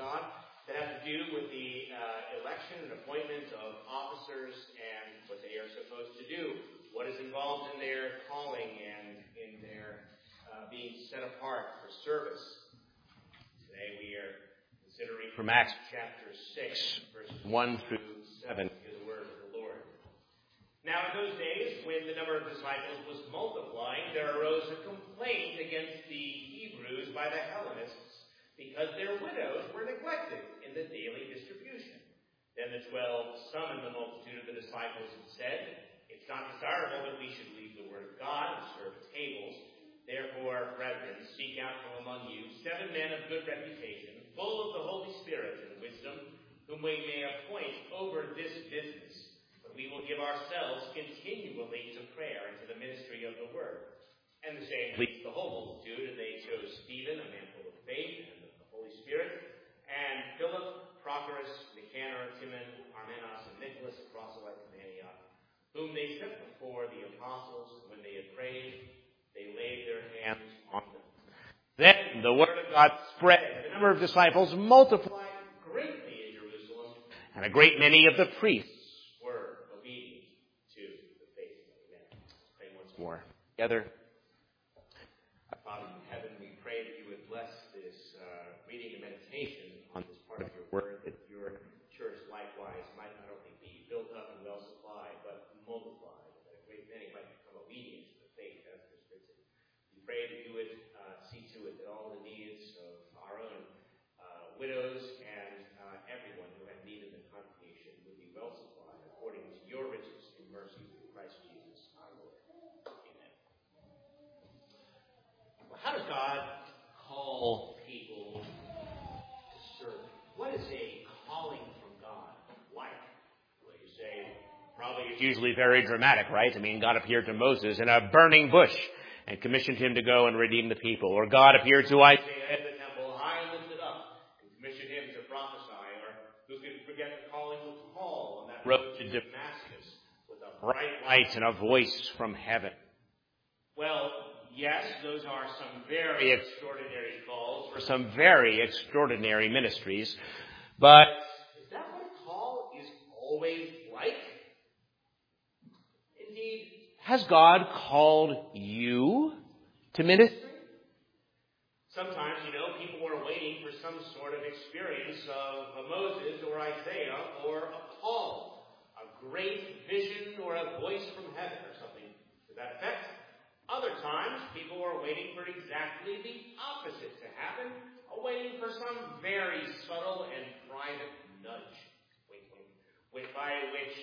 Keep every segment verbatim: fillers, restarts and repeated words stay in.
God that have to do with the uh, election and appointment of officers and what they are supposed to do, what is involved in their calling and in their uh, being set apart for service. Today we are considering from Acts chapter six, verses one through seven, hear the word of the Lord. Now in those days, when the number of disciples was multiplying, there arose a complaint against the Hebrews by the Hellenists, because their widows were neglected in the daily distribution. Then the twelve summoned the multitude of the disciples and said, "It's not desirable that we should leave the word of God and serve tables. Therefore, brethren, seek out from among you seven men of good reputation, full of the Holy Spirit and wisdom, whom we may appoint over this business. But we will give ourselves continually to prayer and to the ministry of the word." And the same pleased the whole multitude, and they chose Stephen, a man full of faith and of the Holy Spirit, and Philip, Prochorus, Nicanor, Timon, Parmenas, and Nicholas, a proselyte from Antioch, whom they set before the apostles. When they had prayed, they laid their hands on them. Then the word of God spread. The number of disciples multiplied greatly in Jerusalem, and a great many of the priests were obedient to the faith. Amen. Pray once more together. Father in heaven, we pray that you would bless this uh, reading and meditation on this part of your word, that your church likewise might not only be built up and well supplied, but multiplied, and that a great many might become obedient to the faith as it is written. We pray that you would uh, see to it that all the needs of our own uh, widows and uh, everyone who had need in the congregation would be well supplied according to your riches and mercy through Christ Jesus our Lord. Amen. Well, how does God call people to serve? What is a calling from God like? Well, you say, probably it's usually very dramatic, right? I mean, God appeared to Moses in a burning bush and commissioned him to go and redeem the people. Or God appeared to Isaiah at the temple, high and lifted up, and commissioned him to prophesy. Or who could forget the calling of Paul on that road to Damascus with a bright light and a voice from heaven? Well, yes, those are some very extraordinary calls for some very extraordinary ministries. But is that what a call is always like? Indeed, has God called you to ministry? Sometimes, you know, people are waiting for some sort of experience of a Moses or Isaiah or a Paul, a great vision or a voice from heaven or something to that effect. Other times, people are waiting for exactly the opposite to happen, waiting for some very subtle and private nudge, wink, wink, by which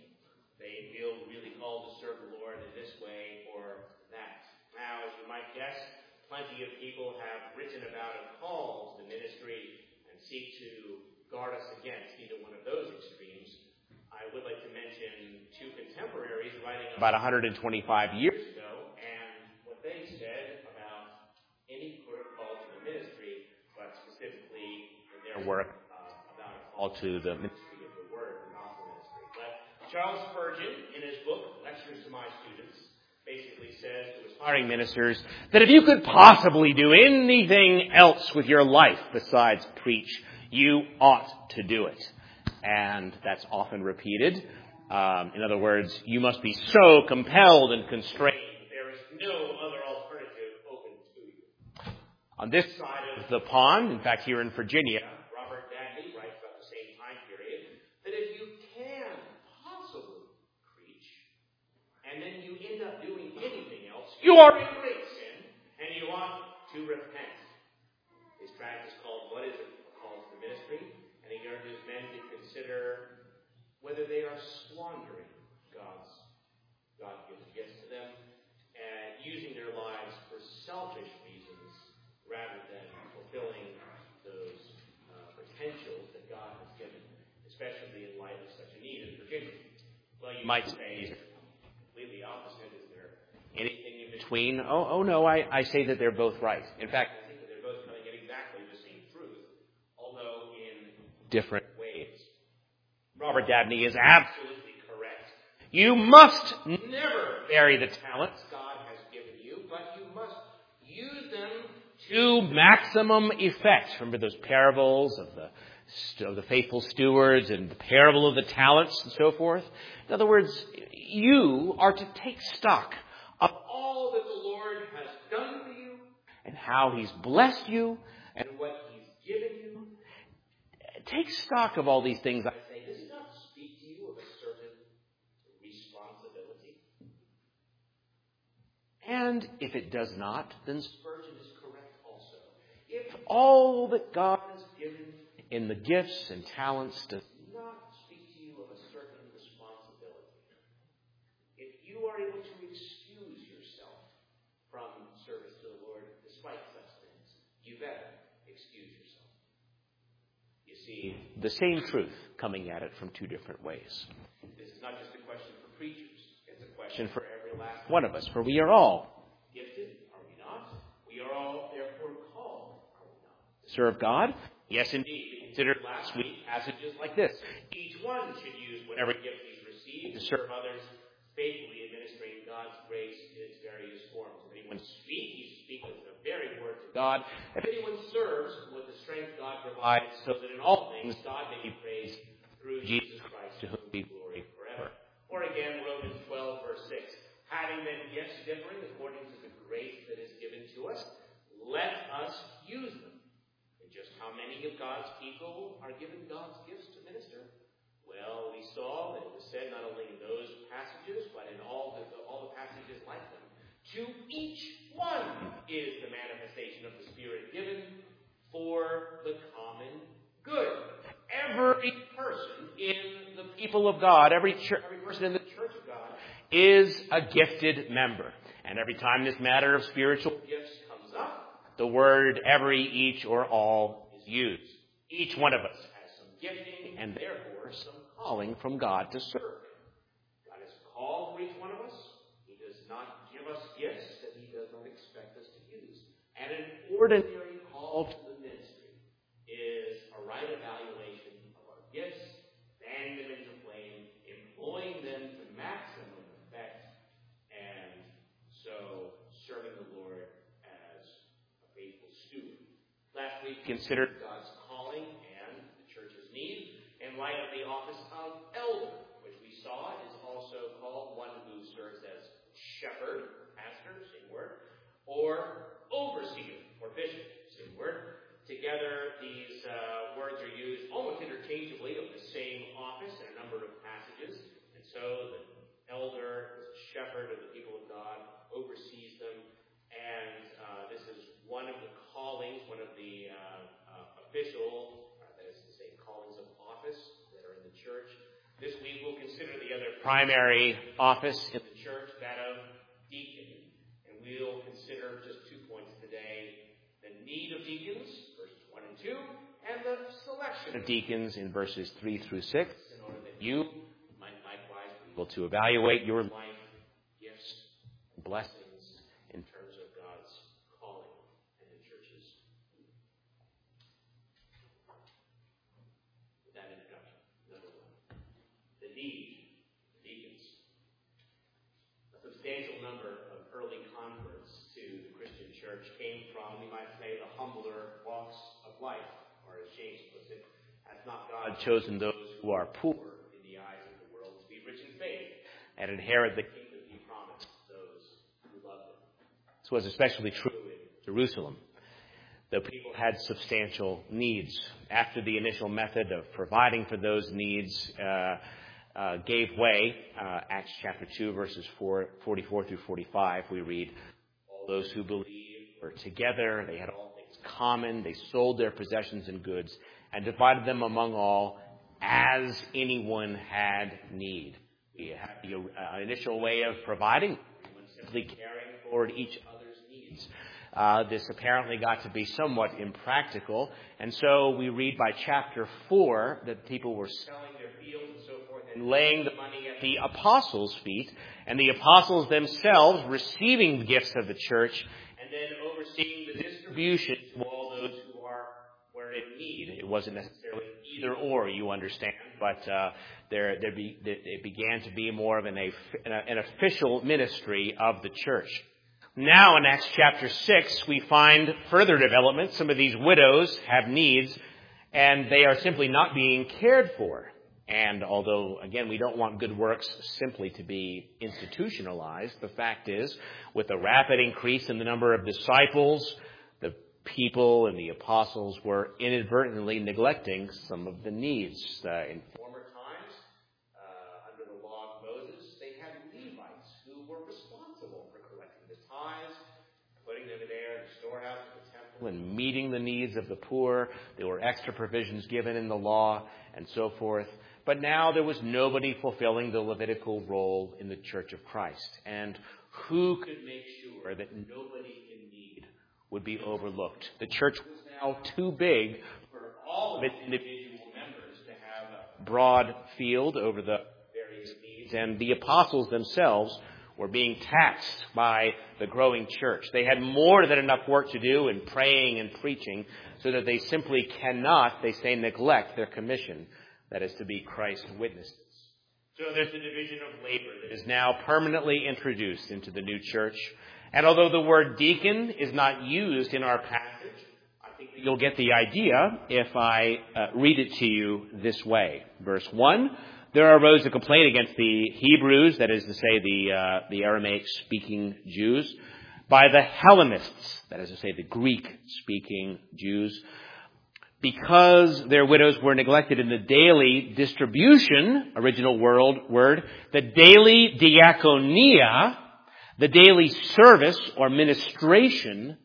they feel really called to serve the Lord in this way or that. Now, as you might guess, plenty of people have written about a call to the ministry and seek to guard us against either one of those extremes. I would like to mention two contemporaries writing about one hundred twenty-five years ago, and what they said about any sort of call to the ministry, but specifically in their work uh, about a call to the ministry of the word, the gospel ministry. But Charles Spurgeon, in his book, Lectures to My Students, basically says to aspiring ministers that if you could possibly do anything else with your life besides preach, you ought to do it. And that's often repeated. Um, in other words, you must be so compelled and constrained. There is no other alternative open to you. On this side of the pond, in fact, here in Virginia, Robert Dagley writes about the same time period, that if you can possibly preach, and then you end up doing anything else, you are in great sin, and you ought to repent. His tract is called What is a Call to the Ministry? And he urges men to consider whether they are squandering God's God-given gifts to them and using their lives for selfish reasons rather than fulfilling those uh, potentials that God has given, especially in light of such a need in Virginia. Well, you might say, completely opposite. Is there anything in between? Oh, oh no, I, I say that they're both right. In fact, I think that they're both coming at exactly the same truth, although in different ways. Robert Dabney is absolutely correct. You must never bury the talents God has given you, but you must use them to maximum effect. Remember those parables of the, of the faithful stewards and the parable of the talents and so forth? In other words, you are to take stock of all that the Lord has done for you and how He's blessed you and what He's given you. Take stock of all these things. I say, does it not speak to you of a certain responsibility? And if it does not, then Spurgeon is correct also. If all that God has given in the gifts and talents does not speak to you of a certain responsibility, if you are able to excuse yourself from service to the Lord despite such things, you better excuse yourself. You see, the same truth coming at it from two different ways. This is not just a question for preachers. It's a question for every last one of us. For we are all gifted, are we not? We are all therefore called, are we not? To serve God? Yes, indeed. We considered last week passages like this. Each one should use whatever gift he's received to serve others, faithfully administering God's grace in its various forms. If anyone speaks, he speaks with the very word of God. If anyone serves with the strength God provides, so that in all things God may be praised through Jesus Christ, to whom be glory forever. Or again, Romans twelve, verse six. Having then gifts differing according to the grace that is given to us, let us use them. And just how many of God's people are given God's gifts to minister? Well, we saw that it was said not only in those passages, but in all the, all the passages like them. To each one is the manifestation of the Spirit given for the common good. Every person in the people of God, every church, every person in the church of God is a gifted member. And every time this matter of spiritual gifts comes up, the word every, each, or all is used. Each one of us has some gifting and therefore some calling from God to serve. God has called for each one of us. He does not give us gifts that He does not expect us to use. And an ordinary call to the ministry is a right evaluation of our gifts, fanning them into flame, employing them to maximum effect, and so serving the Lord as a faithful steward. Last week, we considered God's calling and the church's need in light of the office of elder, which we saw is also called one who serves as shepherd, pastor, same word, or overseer, or bishop, same word. Together, these uh, words are used almost interchangeably of the same office in a number of passages. And so the elder, the shepherd of the people of God, oversees them. And uh, this is one of the callings, one of the uh, uh, official, uh, that is to say, callings of office that are in the church. This week we'll consider the other primary office in the church, that of deacon. And we'll consider just two points today: the need of deacons, verses one and two, and the selection of deacons in verses three through six, in order that you might likewise be able to evaluate your life, gifts, and blessings in terms of God's calling in the churches. With that introduction, number one, the need of deacons. A substantial number of early converts to the Christian church came from, we might say, the humbler walks of life, or as James puts it, hath not God chosen those who are poor in the eyes of the world to be rich in faith and inherit the kingdom He promised those who love Him. This was especially true in Jerusalem. The people had substantial needs. After the initial method of providing for those needs uh, uh, gave way, uh, Acts chapter two, verses four, forty-four through forty-five, we read, all those who believed were together, they had all things common, they sold their possessions and goods, and divided them among all as anyone had need. We had the uh, initial way of providing, simply caring for each other's needs. Uh, this apparently got to be somewhat impractical, and so we read by chapter four that people were selling their fields and so forth and laying the money at the apostles' feet, and the apostles themselves receiving the gifts of the church and then overseeing the distribution to all those who are were in need. It wasn't necessarily either or, you understand, but uh, there, there be, it began to be more of an, an official ministry of the church. Now in Acts chapter six, we find further development. Some of these widows have needs, and they are simply not being cared for. And although, again, we don't want good works simply to be institutionalized, the fact is, with the rapid increase in the number of disciples, the people and the apostles were inadvertently neglecting some of the needs. Uh, in former times, uh, under the law of Moses, they had Levites who were responsible for collecting the tithes, putting them there in the storehouse of the temple, and meeting the needs of the poor. There were extra provisions given in the law, and so forth. But now there was nobody fulfilling the Levitical role in the Church of Christ. And who could make sure that nobody in need would be overlooked? The church was now too big for all of its individual members to have a broad field over the various needs. And the apostles themselves were being taxed by the growing church. They had more than enough work to do in praying and preaching, so that they simply cannot, they say, neglect their commission. That is to be Christ's witnesses. So there's a division of labor that is now permanently introduced into the new church. And although the word deacon is not used in our passage, I think that you'll get the idea if I uh, read it to you this way. Verse one, there arose a complaint against the Hebrews, that is to say the, uh, the Aramaic-speaking Jews, by the Hellenists, that is to say the Greek-speaking Jews, because their widows were neglected in the daily distribution, original world word, the daily diakonia, the daily service or ministration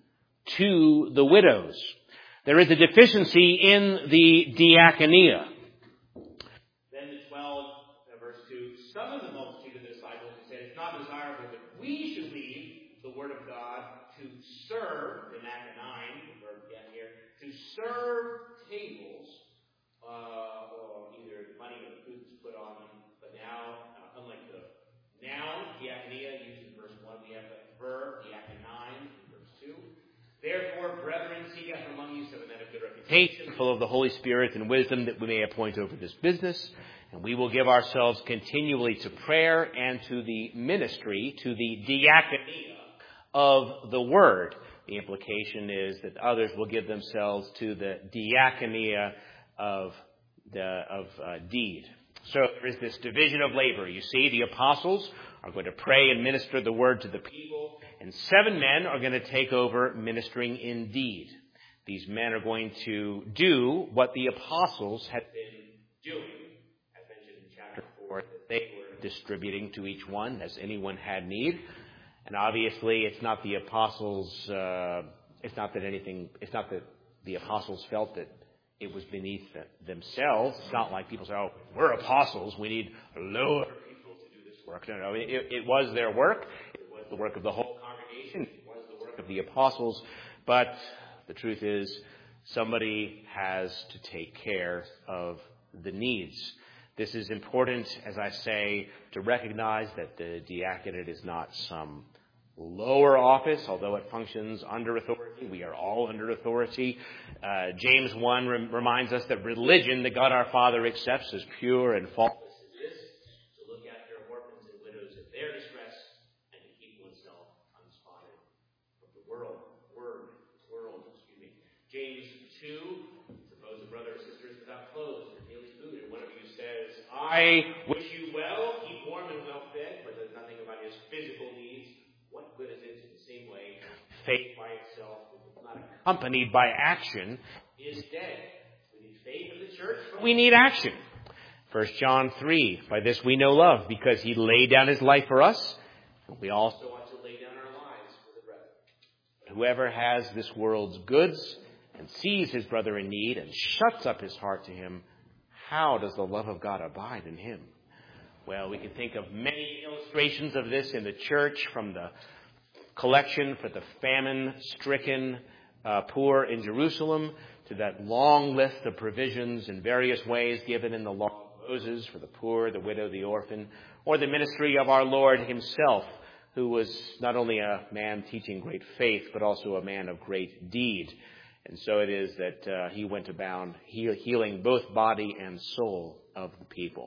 to the widows. There is a deficiency in the diakonia. Then the twelve, verse two, some of the multitude of the disciples said, it's not desirable that we should leave the word of God to serve, in Acts nine, the verb again here, to serve tables, uh, or either money or food is put on them, but now, uh, unlike the noun, diakonia, used in verse one, we have the verb, diakonine, in verse two. Therefore, brethren, seek after among you seven men of good reputation, full of the Holy Spirit and wisdom, that we may appoint over this business, and we will give ourselves continually to prayer and to the ministry, to the diakonia of the word. The implication is that others will give themselves to the diakonia of the of uh, deed. So there is this division of labor. You see, the apostles are going to pray and minister the word to the people, and seven men are going to take over ministering in deed. These men are going to do what the apostles had been doing, as mentioned in chapter four, that they were distributing to each one as anyone had need. And obviously, it's not the apostles, uh, it's not that anything, it's not that the apostles felt that it was beneath the, themselves. It's not like people say, oh, we're apostles, we need lower people to do this work. No, no, it, it was their work. It was the work of the whole congregation. It was the work of the apostles. But the truth is, somebody has to take care of the needs. This is important, as I say, to recognize that the diaconate is not some lower office, although it functions under authority. We are all under authority. Uh, James one rem- reminds us that religion that God our Father accepts as pure and faultless as this, to look after orphans and widows in their distress, and to keep oneself unspotted from the world. Word, world, excuse me. James two, suppose a brother or sister is without clothes or daily food, and one of you says, I wish you well, keep warm and well fed, but does nothing about his physical needs. What good is it? In the same way, faith by itself, if it's not accompanied by action, is dead. We need faith in the church, but we need action. First John three, by this we know love, because he laid down his life for us, and we also ought to lay down our lives for the brethren. Whoever has this world's goods and sees his brother in need and shuts up his heart to him, how does the love of God abide in him? Well, we can think of many illustrations of this in the church, from the collection for the famine-stricken uh, poor in Jerusalem to that long list of provisions in various ways given in the law of Moses for the poor, the widow, the orphan, or the ministry of our Lord himself, who was not only a man teaching great faith, but also a man of great deed. And so it is that uh, he went about heal, healing both body and soul of the people.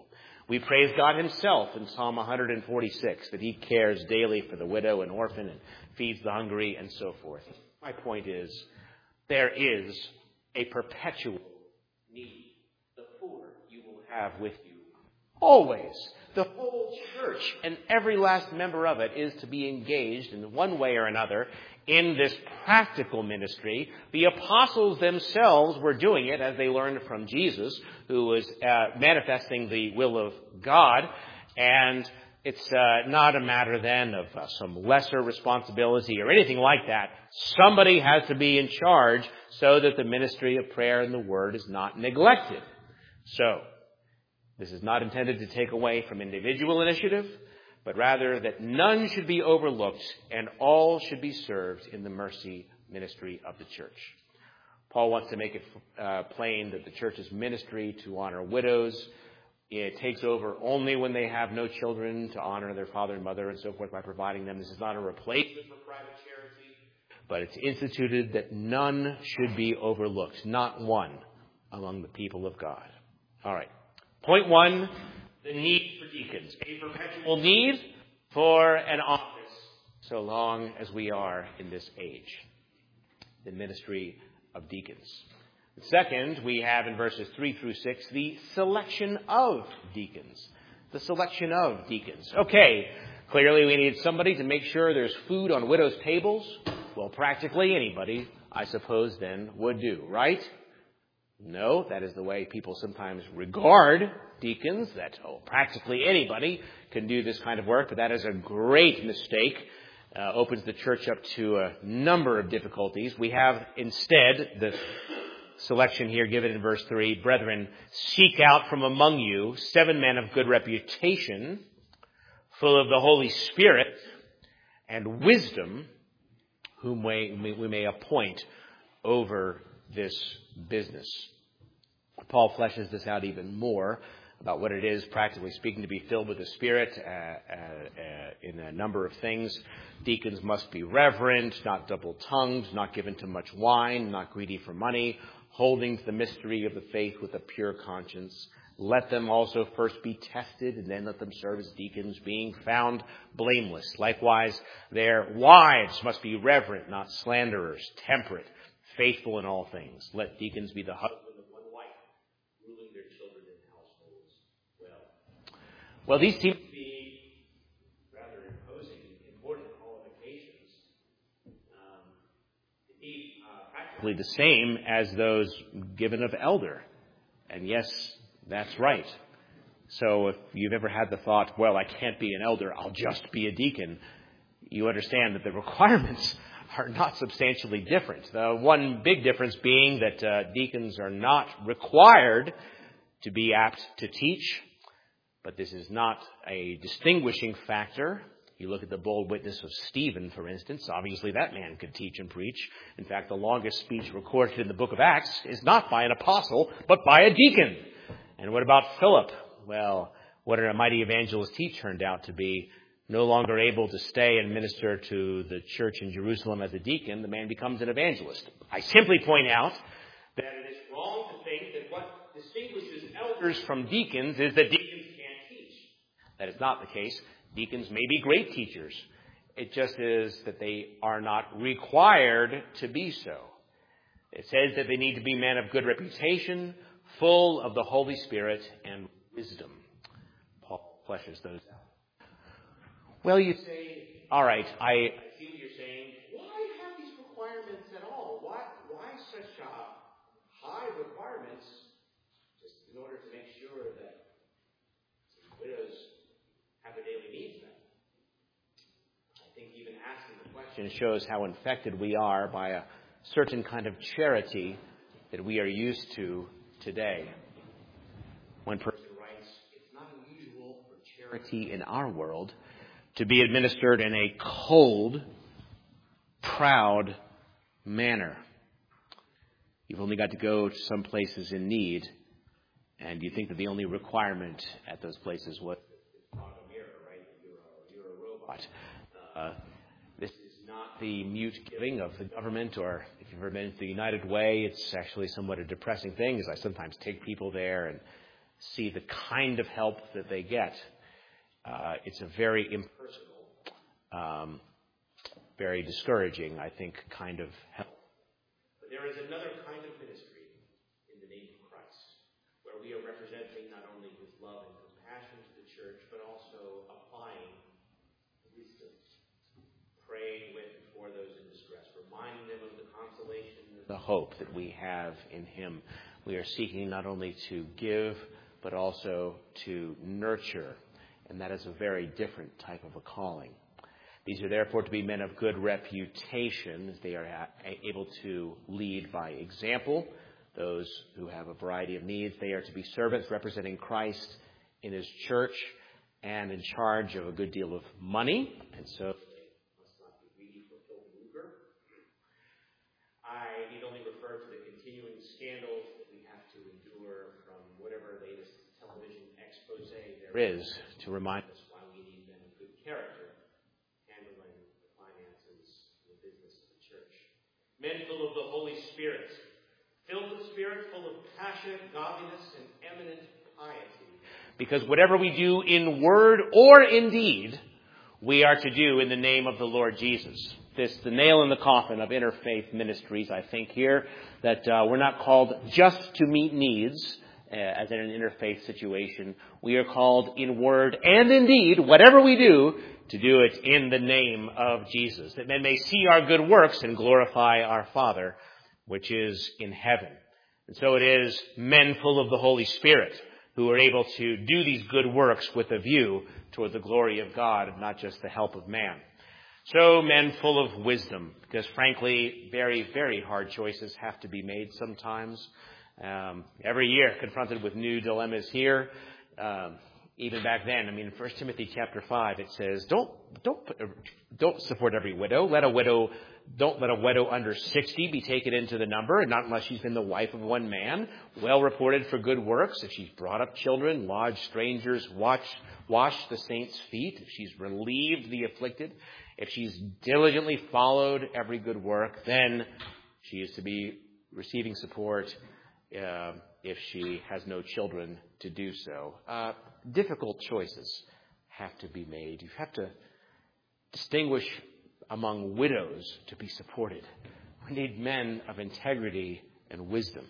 We praise God himself in Psalm one forty-six, that he cares daily for the widow and orphan and feeds the hungry and so forth. My point is, there is a perpetual need. The poor you will have with you always. The whole church and every last member of it is to be engaged in one way or another in this practical ministry. The apostles themselves were doing it as they learned from Jesus, who was uh, manifesting the will of God. And it's uh, not a matter then of uh, some lesser responsibility or anything like that. Somebody has to be in charge so that the ministry of prayer and the word is not neglected. So, this is not intended to take away from individual initiative, but rather that none should be overlooked and all should be served in the mercy ministry of the church. Paul wants to make it uh, plain that the church's ministry to honor widows, it takes over only when they have no children, to honor their father and mother and so forth by providing them. This is not a replacement for private charity, but it's instituted that none should be overlooked, not one among the people of God. All right. Point one, the need for deacons. A perpetual need for an office, so long as we are in this age. The ministry of deacons. Second, we have in verses three through six, the selection of deacons. The selection of deacons. Okay, clearly we need somebody to make sure there's food on widows' tables. Well, practically anybody, I suppose, then would do, right? No, that is the way people sometimes regard deacons, that oh, practically anybody can do this kind of work, but that is a great mistake. Uh, opens the church up to a number of difficulties. We have instead the selection here given in verse three, brethren, seek out from among you seven men of good reputation, full of the Holy Spirit and wisdom, whom we, we may appoint over this business. Paul fleshes this out even more about what it is, practically speaking, to be filled with the Spirit uh, uh, uh, in a number of things. Deacons must be reverent, not double-tongued, not given to much wine, not greedy for money, holding to the mystery of the faith with a pure conscience. Let them also first be tested, and then let them serve as deacons, being found blameless. Likewise, their wives must be reverent, not slanderers, temperate, faithful in all things. Let deacons be the husband of one wife, ruling their children in households well. Well, these seem to be rather imposing, important qualifications. Um, indeed, uh, practically the same as those given of elder. And yes, that's right. So if you've ever had the thought, well, I can't be an elder, I'll just be a deacon, you understand that the requirements are not substantially different. The one big difference being that uh, deacons are not required to be apt to teach, but this is not a distinguishing factor. You look at the bold witness of Stephen, for instance. Obviously, that man could teach and preach. In fact, the longest speech recorded in the book of Acts is not by an apostle, but by a deacon. And what about Philip? Well, what a mighty evangelist he turned out to be. No longer able to stay and minister to the church in Jerusalem as a deacon, the man becomes an evangelist. I simply point out that it is wrong to think that what distinguishes elders from deacons is that deacons can't teach. That is not the case. Deacons may be great teachers. It just is that they are not required to be so. It says that they need to be men of good reputation, full of the Holy Spirit and wisdom. Paul fleshes those out. Well, you say, all right, I, I see what you're saying. Why have these requirements at all? Why, why such uh, high requirements just in order to make sure that widows have their daily needs met? I think even asking the question shows how infected we are by a certain kind of charity that we are used to today. One person writes, it's not unusual for charity in our world to be administered in a cold, proud manner. You've only got to go to some places in need, and you think that the only requirement at those places was on a mirror, right? You're a, you're a robot. Uh, this is not the mute giving of the government, or if you've ever been to the United Way, it's actually somewhat a depressing thing, as I sometimes take people there, and see the kind of help that they get. Uh, it's a very impersonal, um, very discouraging, I think, kind of help. But there is another kind of ministry in the name of Christ, where we are representing not only his love and compassion to the church, but also applying wisdom, praying with and for those in distress, reminding them of the consolation and the hope that we have in him. We are seeking not only to give, but also to nurture. And that is a very different type of a calling. These are therefore to be men of good reputation, as they are able to lead by example. Those who have a variety of needs, they are to be servants representing Christ in his church and in charge of a good deal of money. And so they must not be greedy for filthy lucre. I need only refer to the continuing scandals that we have to endure from whatever latest television expose there is to remind us why we need men of good character handling the finances and the business of the church. Men full of the Holy Spirit, filled with Spirit, full of passion, godliness, and eminent piety. Because whatever we do in word or in deed, we are to do in the name of the Lord Jesus. This the nail in the coffin of interfaith ministries, I think, here, that uh, we're not called just to meet needs, Uh, as in an interfaith situation. We are called in word and in deed, whatever we do, to do it in the name of Jesus, that men may see our good works and glorify our Father, which is in heaven. And so it is men full of the Holy Spirit who are able to do these good works with a view toward the glory of God, not just the help of man. So men full of wisdom, because frankly, very, very hard choices have to be made sometimes. Um, every year confronted with new dilemmas here. Um, even back then, I mean, First Timothy chapter five, it says, don't, don't, don't support every widow. Let a widow, don't let a widow under sixty be taken into the number, and not unless she's been the wife of one man, well reported for good works, if she's brought up children, lodged strangers, watch, washed the saints' feet, if she's relieved the afflicted, if she's diligently followed every good work, then she is to be receiving support. Uh, if she has no children to do so. Uh, difficult choices have to be made. You have to distinguish among widows to be supported. We need men of integrity and wisdom.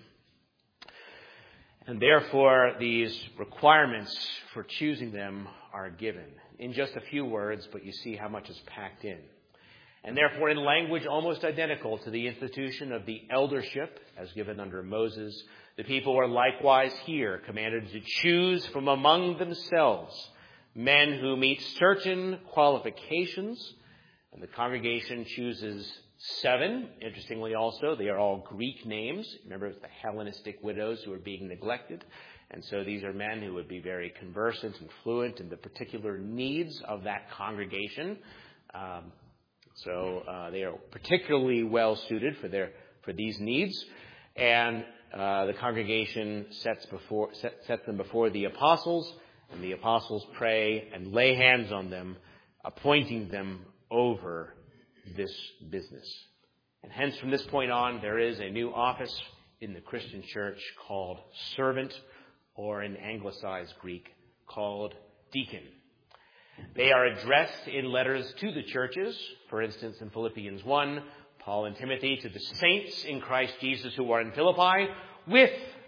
And therefore, these requirements for choosing them are given in just a few words, but you see how much is packed in. And therefore, in language almost identical to the institution of the eldership as given under Moses, the people are likewise here commanded to choose from among themselves men who meet certain qualifications. And the congregation chooses seven. Interestingly also, they are all Greek names. Remember, it's the Hellenistic widows who are being neglected. And so these are men who would be very conversant and fluent in the particular needs of that congregation. Um, So uh, they are particularly well suited for their for these needs, and uh, the congregation sets before set, sets them before the apostles, and the apostles pray and lay hands on them, appointing them over this business. And hence, from this point on, there is a new office in the Christian church called servant, or in anglicized Greek called deacon. They are addressed in letters to the churches. For instance, in Philippians one, Paul and Timothy to the saints in Christ Jesus who are in Philippi with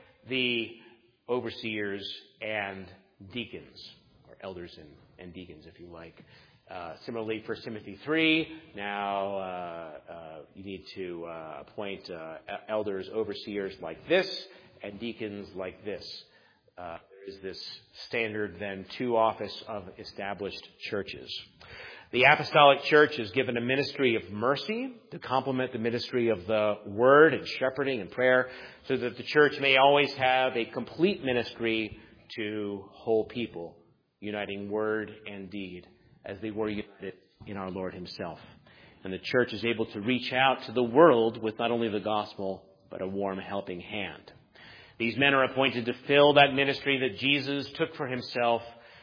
the overseers and deacons, or elders and, and deacons, if you like. Uh, similarly, First Timothy three, now uh, uh, you need to uh, appoint uh, elders, overseers like this, and deacons like this. Uh, is this standard, then, to office of established churches. The apostolic church is given a ministry of mercy to complement the ministry of the word and shepherding and prayer, so that the church may always have a complete ministry to whole people, uniting word and deed as they were united in our Lord himself. And the church is able to reach out to the world with not only the gospel, but a warm helping hand. These men are appointed to fill that ministry that Jesus took for himself,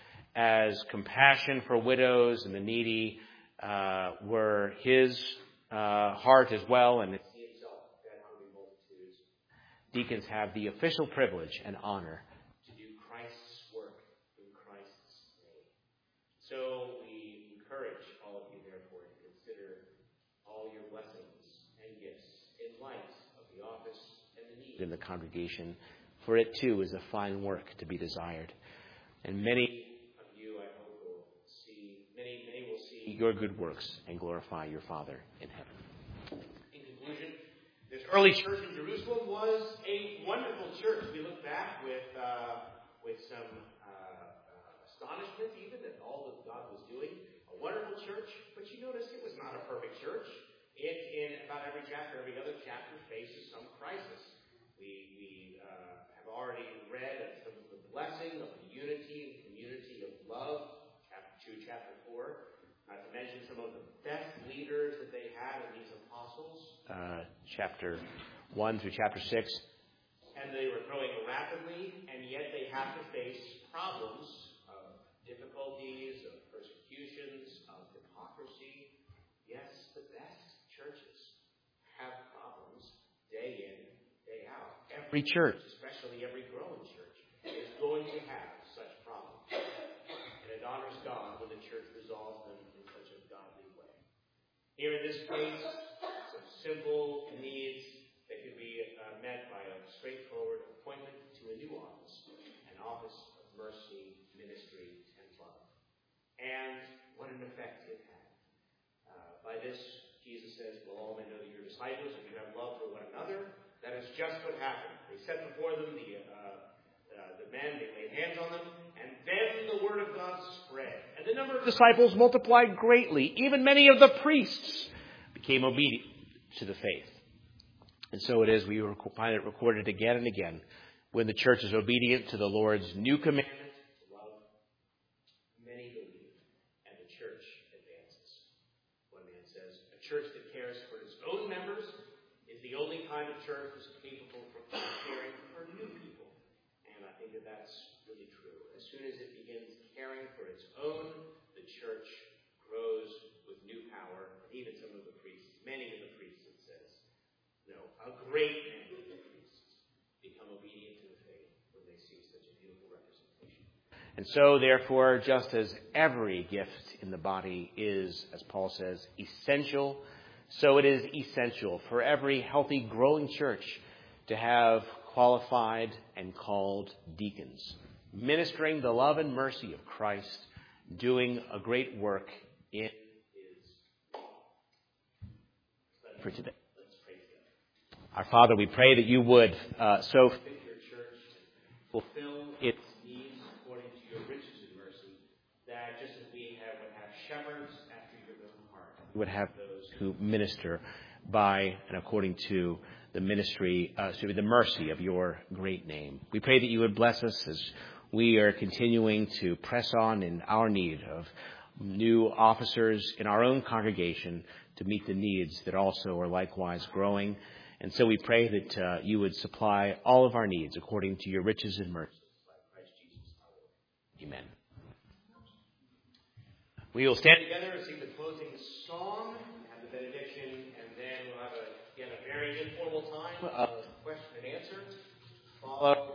as compassion for widows and the needy uh, were his uh, heart as well, and he himself fed hungry multitudes. Deacons have the official privilege and honor to do Christ's So we encourage all of you, therefore, to consider all your blessings and gifts in light of the office and the need in the congregation, for it too is a fine work to be desired. And many of you, I hope, will see, many, many will see your good works and glorify your Father in heaven. In conclusion, this early church in Jerusalem was a wonderful church. We look back with uh, with some uh, uh, astonishment, even at all that God was doing. A wonderful church, but you notice it was not a perfect church. It, in about every chapter, every other chapter, faces some crisis. We we uh, have already read of some of the blessing of the unity and community of love, chapter two, chapter four. Not to mention some of the best leaders that they had in these apostles, uh, chapter one through chapter six. And they were growing rapidly, and yet they have to face problems of difficulties, of persecutions, of hypocrisy. Yes, the best churches have problems day in, day out. Every church, especially every growing church, is going to have such problems. And it honors God when the church resolves them in such a godly way. Here in this case, some simple needs that could be uh, met by a straightforward appointment to a new office, an office of mercy, ministry, and love. And what an effect it had. Uh, by this, Jesus says, well, all men know that you're disciples and you have love for one another. That is just what happened. They set before them the, uh, uh, the men, they laid hands on them, and then the word of God spread. And the number of disciples multiplied greatly. Even many of the priests became obedient to the faith. And so it is, we find it recorded again and again, when the church is obedient to the Lord's new commandment to love, many believe, and the church advances. One man says, a church that cares for its own members is the only kind of church that's capable of caring for new people. And I think that that's really true. As soon as it begins caring for its own, the church grows with new power. And even some of the priests, many of the priests, it says, no, a great many of the priests become obedient to the faith when they see such a beautiful representation. And so, therefore, just as every gift in the body is, as Paul says, essential, so it is essential for every healthy, growing church to have qualified and called deacons, ministering the love and mercy of Christ, doing a great work in His for today. Our Father, we pray that you would uh, so fit your church and fulfill its needs according to your riches and mercy, that just as we have, would have shepherds after your own heart, we would have those who minister by and according to the ministry, uh, excuse me, the mercy of your great name. We pray that you would bless us as we are continuing to press on in our need of new officers in our own congregation to meet the needs that also are likewise growing. And so we pray that uh, you would supply all of our needs according to your riches and mercy. Amen. We will stand together and sing the closing song, have the benediction, and then we'll have, a, again, a very informal time of question and answer, followed